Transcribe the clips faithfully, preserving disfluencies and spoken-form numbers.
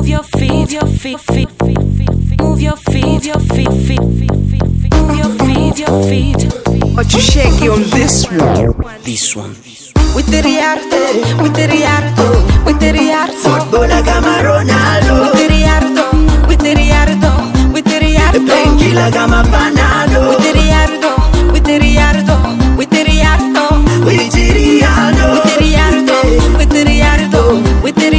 Move your feet, your feet, feet, feet, feet. Move your feet, your feet, feet, feet, feet. Move your feet, your feet. What you shaking on this one? This one. With the Riardo, with the Riardo, with the Riardo. Footballer kama Ronaldo. With the Riardo, with the Riardo, with the Riardo. Painkiller kama Panado. With the Riardo, with the Riardo, with the Riardo. With the Riardo. With the Riardo, with the Riardo, with the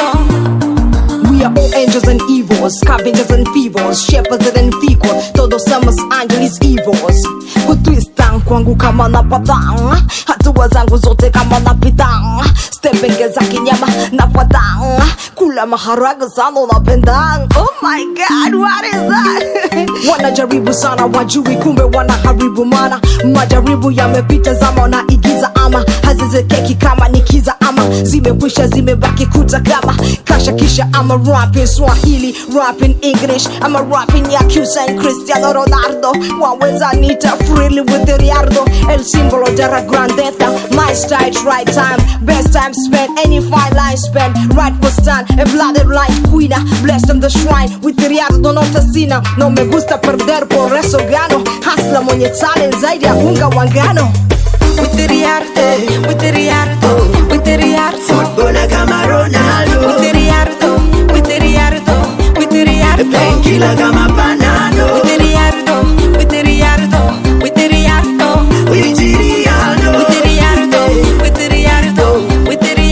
Riardo. We are all angels and evils, scavengers and thieves, shepherds and fickle, todos somos angeles evils. Kutwistan kwangu kama napatang, hatua zangu zote kama napitang, stepengeza kinyama napatang, kula maharaga sana napendang. Oh my god, what is that? Wanajaribu sana wajui kumbe wanaharibu mana, majaribu yamepita zama na igiza ama hazizekeki kama nikiza ama zimekwisha zimebaki kuta kama kasha kisha. ama rap in Swahili, rap in English, ama rap in Yakuza and Cristiano Ronaldo. Waweza nita freely with the Riardo, el símbolo de la grandeza. My style, right time, best time spent, any fine line spent, right for stand, a blooded line queen, blessed on the shrine with the Riardo no tasina. No me gusta perder, por eso gano, hasla mwenye talent zaidi ya unga wangano. With the Riardo, with the Riardo, with the Riardo. Footballer kama Ronaldo. With the Riardo, with the Riardo, with the Riardo. Painkiller kama Panado. With the Riardo, with the Riardo, with the Riardo. With the Riardo. With the Riardo, with the Riardo, with the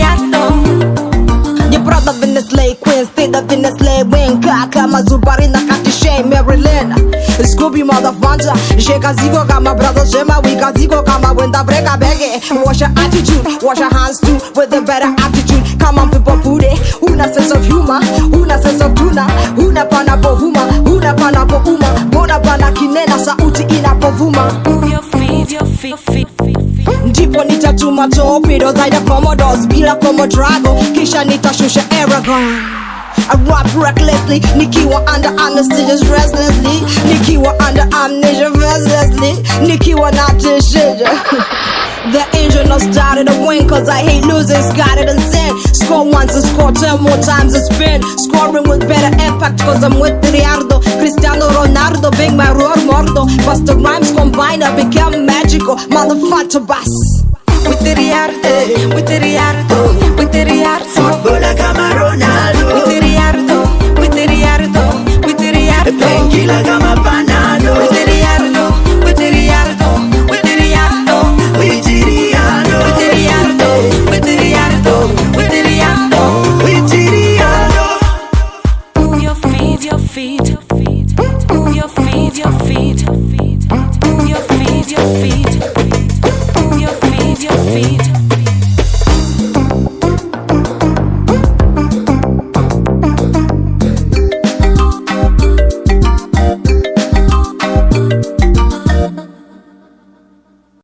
Riardo. Your brother been a slave queen, state of been a slave wing. Kaka mazubari na katishe Maryland. Scooby motherfucker, shake zigo kama brother shema, wika zigo kama wenda breka bege. Wash your attitude, wash your hands too, with a better attitude. Come on people put it, una sense of humor, una sense of tuna, una pana pohuma, una pana pohuma, bona pana kinena sauti inapovuma. Move your feet, your feet, feet, feet, feet. Ndipo nitatuma torpedoes zaida Commodores bila Como Drago, kisha nitashusha Aragon. I rap recklessly, nikiwa under anesthesia restlessly, nikiwa under amnesia restlessly, nikiwa not shit. The angel not started to win, cause I hate losing, scattered and sin. Score once and score ten more times it's been. Scoring with better impact, cause I'm with Riardo, Cristiano Ronaldo, big my roar mordo. Bust the rhymes combined, I become magical, motherfucker bass. With the Riardo, with the Riardo, with the Riardo. Footballer kama